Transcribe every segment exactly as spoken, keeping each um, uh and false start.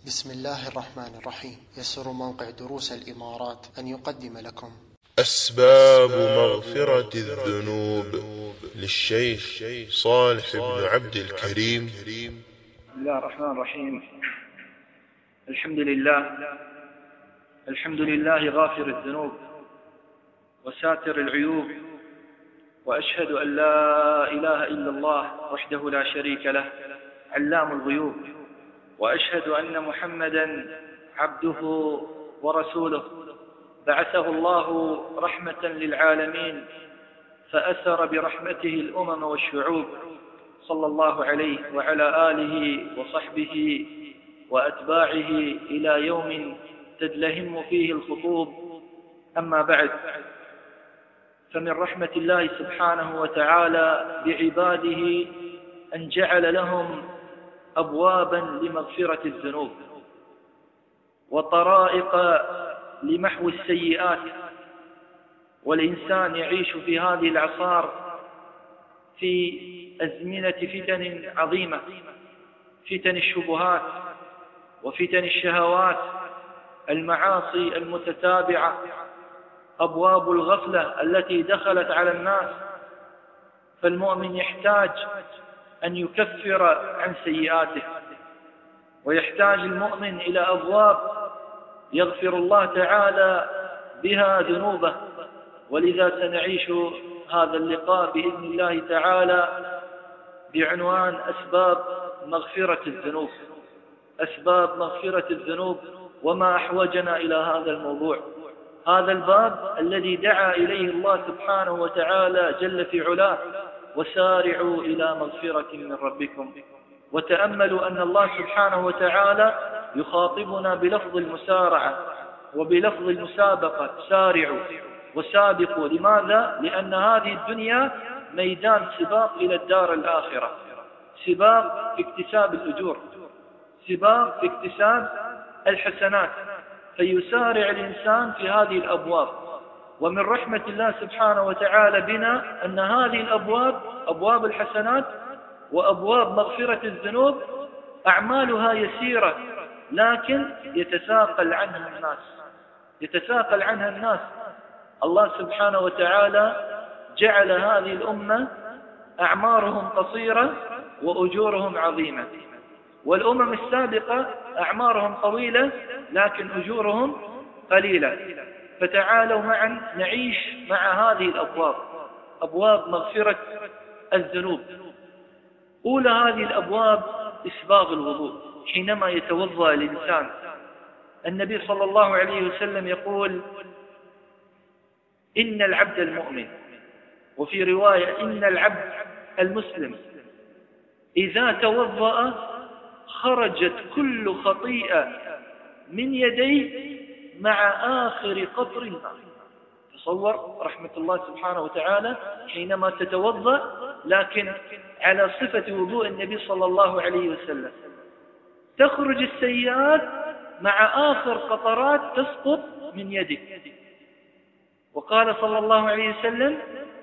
بسم الله الرحمن الرحيم. يسر موقع دروس الإمارات أن يقدم لكم أسباب مغفرة الذنوب للشيخ صالح بن عبد الكريم. بسم الله الرحمن الرحيم. الحمد لله الحمد لله غافر الذنوب وساتر العيوب، وأشهد أن لا إله إلا الله وحده لا شريك له علام الغيوب، وأشهد أن محمدا عبده ورسوله بعثه الله رحمة للعالمين فأسر برحمته الأمم والشعوب، صلى الله عليه وعلى آله وصحبه وأتباعه إلى يوم تدلهم فيه الخطوب. أما بعد، فمن رحمة الله سبحانه وتعالى بعباده أن جعل لهم أبوابا لمغفرة الذنوب وطرائق لمحو السيئات، والإنسان يعيش في هذه الأعصار في أزمنة فتن عظيمة، فتن الشبهات وفتن الشهوات، المعاصي المتتابعة، أبواب الغفلة التي دخلت على الناس. فالمؤمن يحتاج أن يكفر عن سيئاته، ويحتاج المؤمن إلى أبواب يغفر الله تعالى بها ذنوبه. ولذا سنعيش هذا اللقاء بإذن الله تعالى بعنوان أسباب مغفرة الذنوب. أسباب مغفرة الذنوب، وما أحوجنا إلى هذا الموضوع. هذا الباب الذي دعا إليه الله سبحانه وتعالى جل في علاه: وسارعوا إلى مغفرة من ربكم. وتأملوا أن الله سبحانه وتعالى يخاطبنا بلفظ المسارعة وبلفظ المسابقة: سارعوا وسابقوا. لماذا؟ لأن هذه الدنيا ميدان سباق إلى الدار الآخرة، سباق في اكتساب الأجور، سباق في اكتساب الحسنات، فيسارع الإنسان في هذه الأبواب. ومن رحمة الله سبحانه وتعالى بنا أن هذه الأبواب، أبواب الحسنات وأبواب مغفرة الذنوب، أعمالها يسيرة، لكن يتساقل عنها الناس يتساقل عنها الناس الله سبحانه وتعالى جعل هذه الأمة أعمارهم قصيرة وأجورهم عظيمة، والأمم السابقة أعمارهم طويلة لكن أجورهم قليلة. فتعالوا معا نعيش مع هذه الأبواب، أبواب مغفرة الذنوب. أولى هذه الأبواب إسباغ الوضوء حينما يتوضأ الإنسان. النبي صلى الله عليه وسلم يقول: إن العبد المؤمن، وفي رواية إن العبد المسلم إذا توضأ خرجت كل خطيئة من يديه مع آخر قطر الماء. تصور رحمة الله سبحانه وتعالى حينما تتوضأ، لكن على صفة وضوء النبي صلى الله عليه وسلم، تخرج السيئات مع آخر قطرات تسقط من يدك. وقال صلى الله عليه وسلم: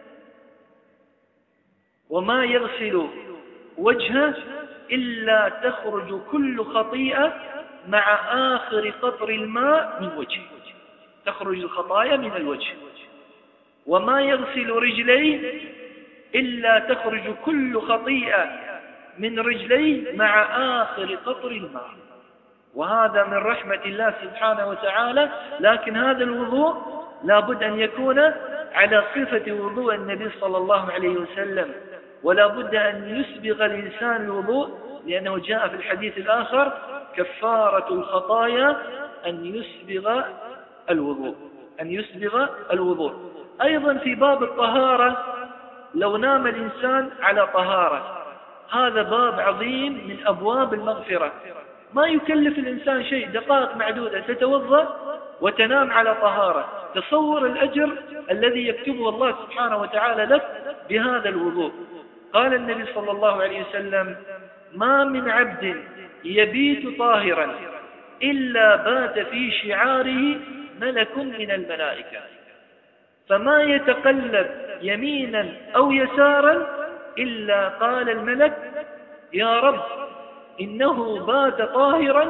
وما يغسل وجهه إلا تخرج كل خطيئة مع آخر قطر الماء من وجهه. تخرج الخطايا من الوجه. وما يغسل رجليه إلا تخرج كل خطيئة من رجليه مع آخر قطر الماء. وهذا من رحمة الله سبحانه وتعالى. لكن هذا الوضوء لابد أن يكون على صفة وضوء النبي صلى الله عليه وسلم، ولا بد أن يسبغ الإنسان الوضوء، لأنه جاء في الحديث الآخر: كفارة الخطايا أن يسبغ الوضوء أن يسبغ الوضوء. أيضا في باب الطهارة، لو نام الإنسان على طهارة، هذا باب عظيم من أبواب المغفرة. ما يكلف الإنسان شيء، دقائق معدودة تتوضأ وتنام على طهارة. تصور الأجر الذي يكتبه الله سبحانه وتعالى لك بهذا الوضوء. قال النبي صلى الله عليه وسلم: ما من عبد يبيت طاهرا إلا بات في شعاره ملك من الملائكة، فما يتقلب يمينا أو يسارا إلا قال الملك: يا رب إنه بات طاهرا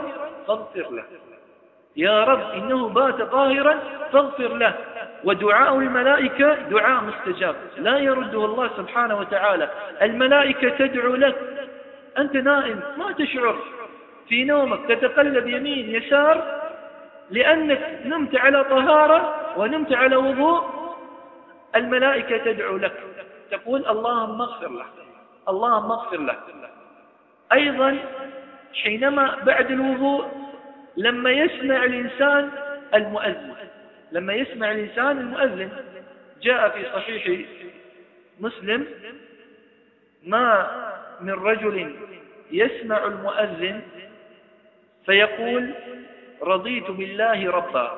فاغفر له، يا رب إنه بات طاهرا فاغفر له. ودعاء الملائكة دعاء مستجاب لا يرده الله سبحانه وتعالى. الملائكة تدعو لك، أنت نائم ما تشعر، في نومك تتقلب يمين يسار لأنك نمت على طهارة ونمت على وضوء، الملائكة تدعو لك تقول اللهم اغفر له، اللهم اغفر له. أيضا حينما بعد الوضوء لما يسمع الإنسان المؤذن، لما يسمع الإنسان المؤذن، جاء في صحيح مسلم ما من رجل يسمع المؤذن فيقول رضيت بالله ربا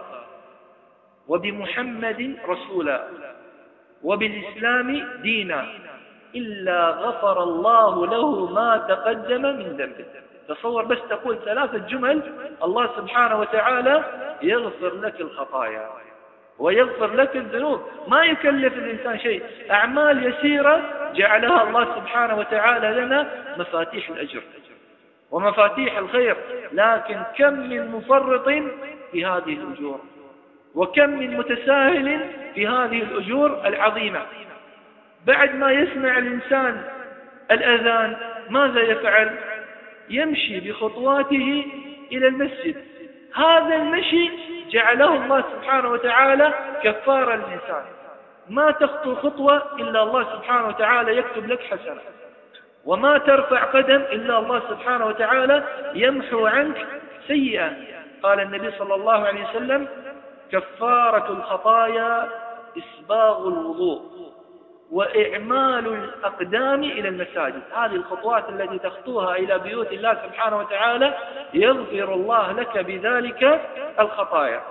وبمحمد رسولا وبالإسلام دينا إلا غفر الله له ما تقدم من ذنبه. تصور بس تقول ثلاثة جمل، الله سبحانه وتعالى يغفر لك الخطايا ويغفر لك الذنوب، ما يكلف الإنسان شيء، أعمال يسيرة جعلها الله سبحانه وتعالى لنا مفاتيح الأجر ومفاتيح الخير. لكن كم من مفرط في هذه الأجور، وكم من متساهل في هذه الأجور العظيمة. بعد ما يسمع الإنسان الأذان ماذا يفعل؟ يمشي بخطواته إلى المسجد. هذا المشي جعله الله سبحانه وتعالى كفارة للإنسان، ما تخطو خطوة إلا الله سبحانه وتعالى يكتب لك حسنة، وما ترفع قدم إلا الله سبحانه وتعالى يمحو عنك سيئة. قال النبي صلى الله عليه وسلم كفارة الخطايا إسباغ الوضوء وإعمال الأقدام إلى المساجد. هذه الخطوات التي تخطوها إلى بيوت الله سبحانه وتعالى يغفر الله لك بذلك الخطايا.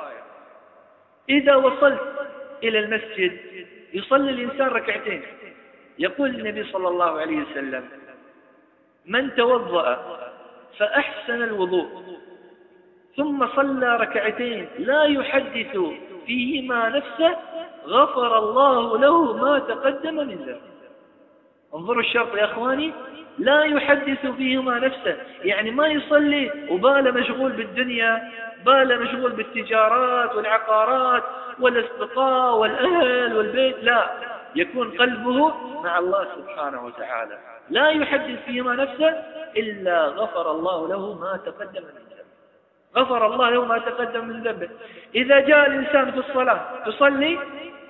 إذا وصلت إلى المسجد يصلي الإنسان ركعتين. يقول النبي صلى الله عليه وسلم من توضأ فأحسن الوضوء ثم صلى ركعتين لا يحدث فيهما نفسه غفر الله له ما تقدم من ذنبه. انظروا الشرط يا أخواني، لا يحدث فيهما نفسه، يعني ما يصلي وباله مشغول بالدنيا، باله مشغول بالتجارات والعقارات والأصدقاء والأهل والبيت، لا، يكون قلبه مع الله سبحانه وتعالى. لا يحدث فيهما نفسه إلا غفر الله له ما تقدم من ذنبه، غفر الله له ما تقدم من ذنبه. إذا جاء الإنسان في الصلاة تصلي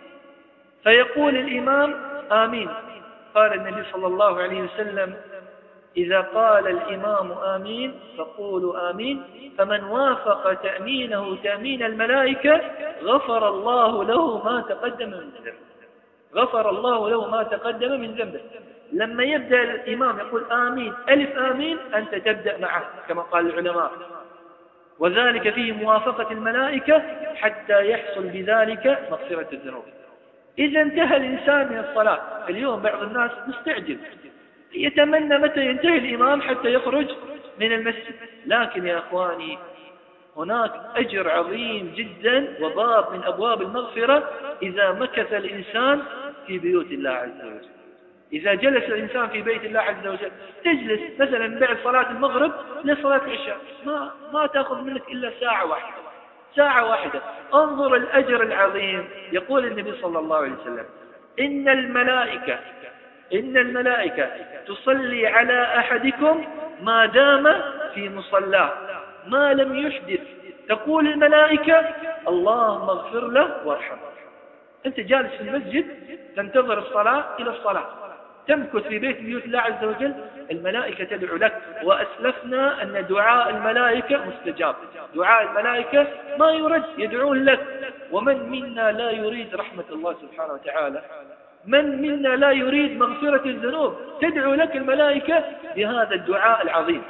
فيقول الإمام آمين، قال النبي صلى الله عليه وسلم إذا قال الإمام آمين فقولوا آمين، فمن وافق تأمينه تأمين الملائكة غفر الله له ما تقدم من ذنبه، غفر الله له ما تقدم من ذنبه. لما يبدأ الإمام يقول آمين ألف آمين أنت تبدأ معه كما قال العلماء، وذلك فيه موافقة الملائكة حتى يحصل بذلك مغفرة الذنوب. إذا انتهى الإنسان من الصلاة، اليوم بعض الناس مستعجل يتمنى متى ينتهي الإمام حتى يخرج من المسجد، لكن يا أخواني هناك أجر عظيم جدا وباب من أبواب المغفرة إذا مكث الإنسان في بيوت الله عز وجل. إذا جلس الإنسان في بيت الله عز وجل، تجلس مثلا بعد صلاة المغرب لصلاة العشاء، ما, ما تأخذ منك إلا ساعة واحدة، ساعة واحدة. انظر الأجر العظيم. يقول النبي صلى الله عليه وسلم إن الملائكة إن الملائكة تصلي على أحدكم ما دام في مصلاه ما لم يحدث. تقول الملائكة اللهم اغفر له وارحمه. أنت جالس في المسجد تنتظر الصلاة إلى الصلاة، تمكث في بيت بيوت الله عز وجل، الملائكة تدعو لك. وأسلفنا أن دعاء الملائكة مستجاب، دعاء الملائكة ما يرد، يدعون لك. ومن منا لا يريد رحمة الله سبحانه وتعالى؟ من منا لا يريد مغفرة الذنوب؟ تدعو لك الملائكة بهذا الدعاء العظيم.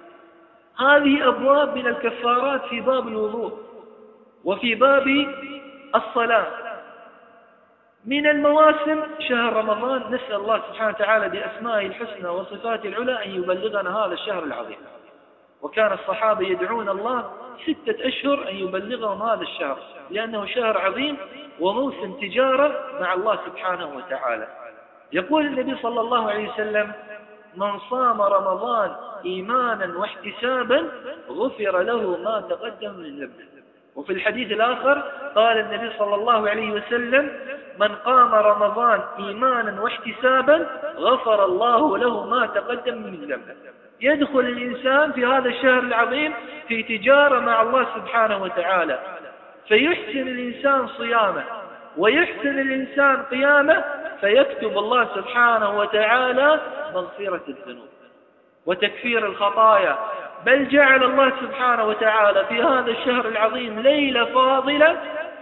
هذه أبواب من الكفارات في باب الوضوء وفي باب الصلاة. من المواسم شهر رمضان، نسأل الله سبحانه وتعالى بأسمائه الحسنى وصفاته العلى أن يبلغنا هذا الشهر العظيم. وكان الصحابة يدعون الله ستة أشهر أن يبلغهم هذا الشهر، لأنه شهر عظيم وموسم تجارة مع الله سبحانه وتعالى. يقول النبي صلى الله عليه وسلم من صام رمضان إيمانا واحتسابا غفر له ما تقدم من ذنبه. وفي الحديث الآخر قال النبي صلى الله عليه وسلم من قام رمضان إيمانا واحتسابا غفر الله له ما تقدم من ذنبه. يدخل الإنسان في هذا الشهر العظيم في تجارة مع الله سبحانه وتعالى، فيحسن الإنسان صيامه ويحسن الإنسان قيامه، فيكتب الله سبحانه وتعالى مغفرة الذنوب وتكفير الخطايا. بل جعل الله سبحانه وتعالى في هذا الشهر العظيم ليلة فاضلة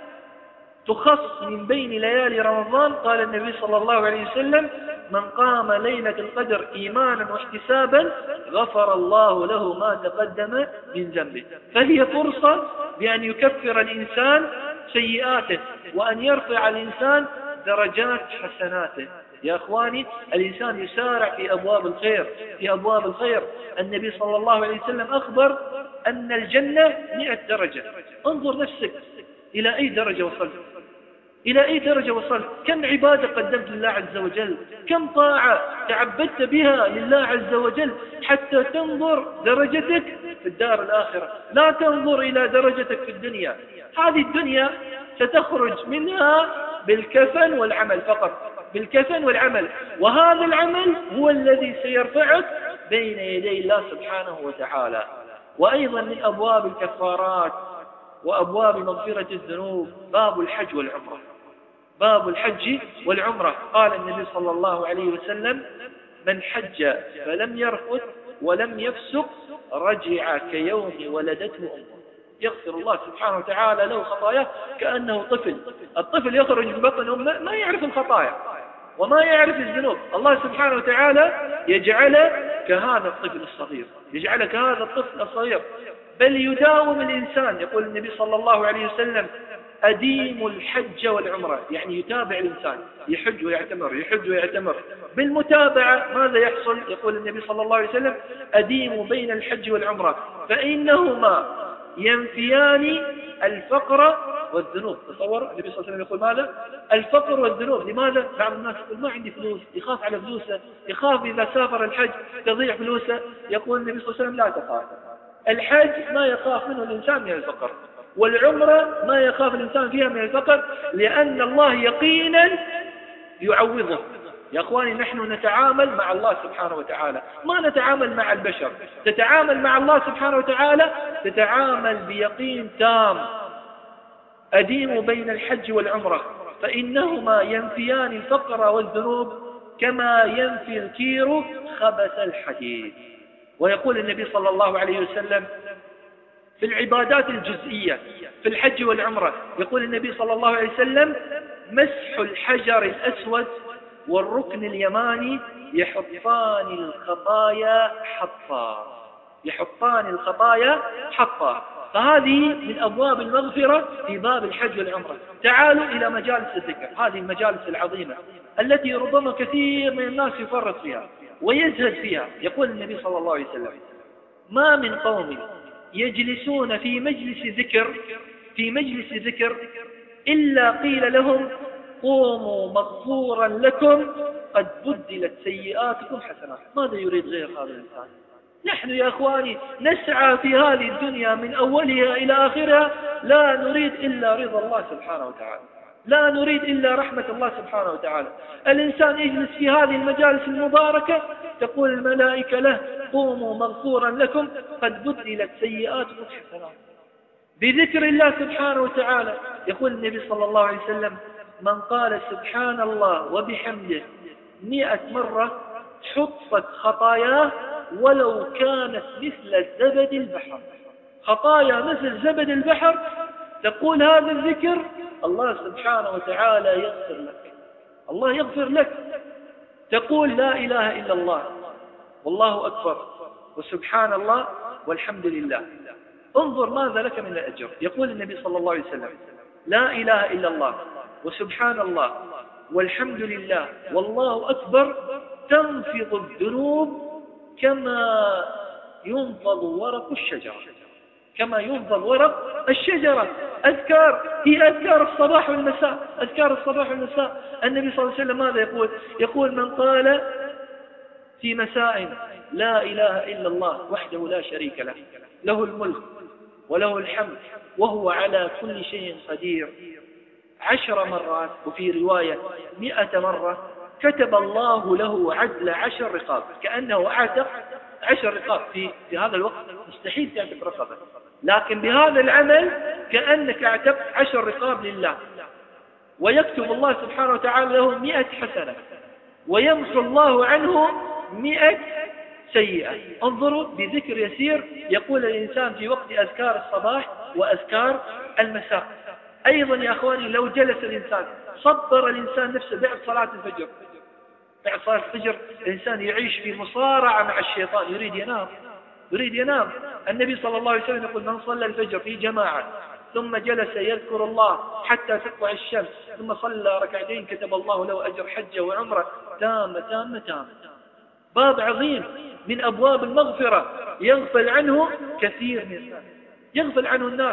تخص من بين ليالي رمضان. قال النبي صلى الله عليه وسلم من قام ليلة القدر إيمانا واحتسابا غفر الله له ما تقدم من ذنبه. فهي فرصة بأن يكفر الإنسان سيئاته وأن يرفع الإنسان درجات حسناته. يا أخواني، الإنسان يسارع في أبواب الخير في أبواب الخير. النبي صلى الله عليه وسلم أخبر أن الجنة مئة درجة. انظر نفسك إلى أي درجة وصلت، إلى أي درجة وصلت، كم عبادة قدمت لله عز وجل، كم طاعة تعبدت بها لله عز وجل حتى تنظر درجتك في الدار الآخرة. لا تنظر إلى درجتك في الدنيا. هذه الدنيا ستخرج منها بالكفن والعمل فقط، بالكفن والعمل، وهذا العمل هو الذي سيرفعك بين يدي الله سبحانه وتعالى. وأيضا من أبواب الكفارات وأبواب مغفرة الذنوب باب الحج والعمرة. باب الحج والعمرة قال النبي صلى الله عليه وسلم من حج فلم يرفث ولم يفسق رجع كيوم ولدته أمه. يغفر الله سبحانه وتعالى له خطاياه كأنه طفل. الطفل يخرج من بطن أمه ما يعرف الخطايا وما يعرف الذنوب. الله سبحانه وتعالى يجعله كهذا الطفل الصغير، يجعله كهذا الطفل الصغير. بل يداوم الإنسان، يقول النبي صلى الله عليه وسلم أديم الحج والعمرة، يعني يتابع الإنسان، يحج ويعتمر يحج ويعتمر. بالمتابعة ماذا يحصل؟ يقول النبي صلى الله عليه وسلم أديم بين الحج والعمرة فإنهما ينفيان الفقر والذنوب. تصور النبي صلى الله عليه وسلم يقول ماذا؟ الفقر والذنوب. لماذا؟ بعض الناس يقول ما عندي فلوس، يخاف على فلوسه، يخاف إذا سافر الحج تضيع فلوسه. يقول النبي صلى الله عليه وسلم لا تخاف. الحج ما يخاف منه الإنسان من الفقر، والعمرة ما يخاف الإنسان فيها من الفقر، لأن الله يقينا يعوضه. يا أخواني، نحن نتعامل مع الله سبحانه وتعالى، ما نتعامل مع البشر. تتعامل مع الله سبحانه وتعالى تتعامل بيقين تام. أديم بين الحج والعمرة فإنهما ينفيان الفقر والذنوب كما ينفي الكير خبث الحديد. ويقول النبي صلى الله عليه وسلم في العبادات الجزئية في الحج والعمرة، يقول النبي صلى الله عليه وسلم مسح الحجر الأسود والركن اليماني يحطان الخطايا حطا، يحطان الخطايا حطا. فهذه من أبواب المغفرة في باب الحج والعمرة. تعالوا إلى مجالس الذكر، هذه المجالس العظيمة التي ربما كثير من الناس يفرط فيها ويزهد فيها. يقول النبي صلى الله عليه وسلم ما من قوم يجلسون في مجلس ذكر في مجلس ذكر إلا قيل لهم قوموا مغفورا لكم قد بدلت سيئاتكم حسنات. ماذا يريد غير هذا الإنسان؟ نحن يا أخواني نسعى في هذه الدنيا من أولها إلى آخرها، لا نريد إلا رضا الله سبحانه وتعالى، لا نريد إلا رحمة الله سبحانه وتعالى. الإنسان يجلس في هذه المجالس المباركة تقول الملائكة له قوموا مغفورا لكم قد بدلت سيئاتكم حسنات بذكر الله سبحانه وتعالى. يقول النبي صلى الله عليه وسلم من قال سبحان الله وبحمده مئة مرة حطت خطاياه ولو كانت مثل زبد البحر. خطايا مثل زبد البحر تقول هذا الذكر الله سبحانه وتعالى يغفر لك، الله يغفر لك. تقول لا إله إلا الله والله أكبر وسبحان الله والحمد لله، انظر ماذا لك من الأجر. يقول النبي صلى الله عليه وسلم لا إله إلا الله وسبحان الله والحمد لله والله أكبر تنفض الذنوب كما ينفض ورق الشجرة، كما ينفض ورق الشجرة. أذكار هي أذكار الصباح والمساء، أذكار الصباح والمساء. النبي صلى الله عليه وسلم ماذا يقول؟ يقول من قال في مسائل. لا إله إلا الله وحده لا شريك له، له الملك وله الحمد وهو على كل شيء قدير، عشر مرات وفي رواية مئة مرة كتب الله له عدل عشر رقاب، كأنه أعتق عشر رقاب. في, في هذا الوقت مستحيل تعتق رقبة، لكن بهذا العمل كأنك اعتقت عشر رقاب لله. ويكتب الله سبحانه وتعالى له مئة حسنة، ويمحو الله عنه مئة سيئة. انظروا بذكر يسير يقول الإنسان في وقت أذكار الصباح وأذكار المساء. أيضا يا أخواني لو جلس الإنسان صبر الإنسان نفسه بعد صلاة الفجر، بعد صلاة الفجر الإنسان يعيش في مصارعة مع الشيطان، يريد ينام يريد ينام. النبي صلى الله عليه وسلم يقول من صلى الفجر في جماعة ثم جلس يذكر الله حتى تطلع الشمس ثم صلى ركعتين كتب الله له أجر حجة وعمرة تامة تامة تامة. باب عظيم من أبواب المغفرة يغفل عنه كثير من الناس، يغفل عنه الناس.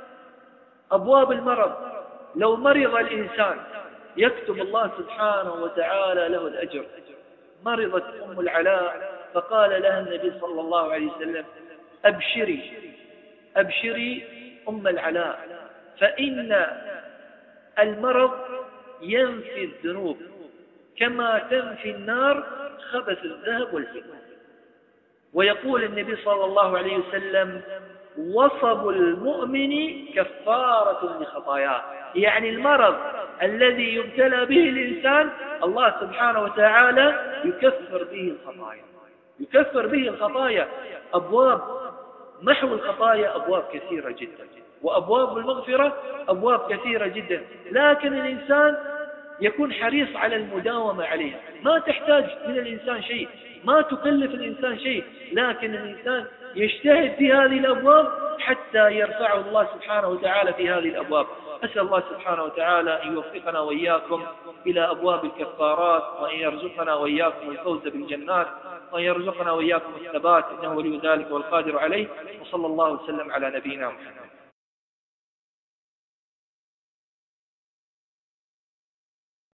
أبواب المرض، لو مرض الإنسان يكتب الله سبحانه وتعالى له الأجر. مرضت أم العلاء فقال لها النبي صلى الله عليه وسلم أبشري أبشري أم العلاء، فإن المرض ينفي الذنوب كما تنفي النار خبث الذهب والفضة. ويقول النبي صلى الله عليه وسلم وصب المؤمن كفارة لخطاياه، يعني المرض الذي يبتلى به الإنسان الله سبحانه وتعالى يكفر به الخطايا، يكفر به الخطايا. أبواب محو الخطايا أبواب كثيرة جدا، وأبواب المغفرة أبواب كثيرة جدا، لكن الإنسان يكون حريص على المداومة عليها. ما تحتاج من الإنسان شيء، ما تكلف الإنسان شيء، لكن الإنسان يجتهد في هذه الأبواب حتى يرفعه الله سبحانه وتعالى في هذه الأبواب. أسأل الله سبحانه وتعالى أن يوفقنا وإياكم إلى أبواب الكفارات، وأن يرزقنا وإياكم الفوز بالجنات، وأن يرزقنا وإياكم الثبات، إنه ولي ذلك والقادر عليه. وصلى الله وسلم على نبينا محمد.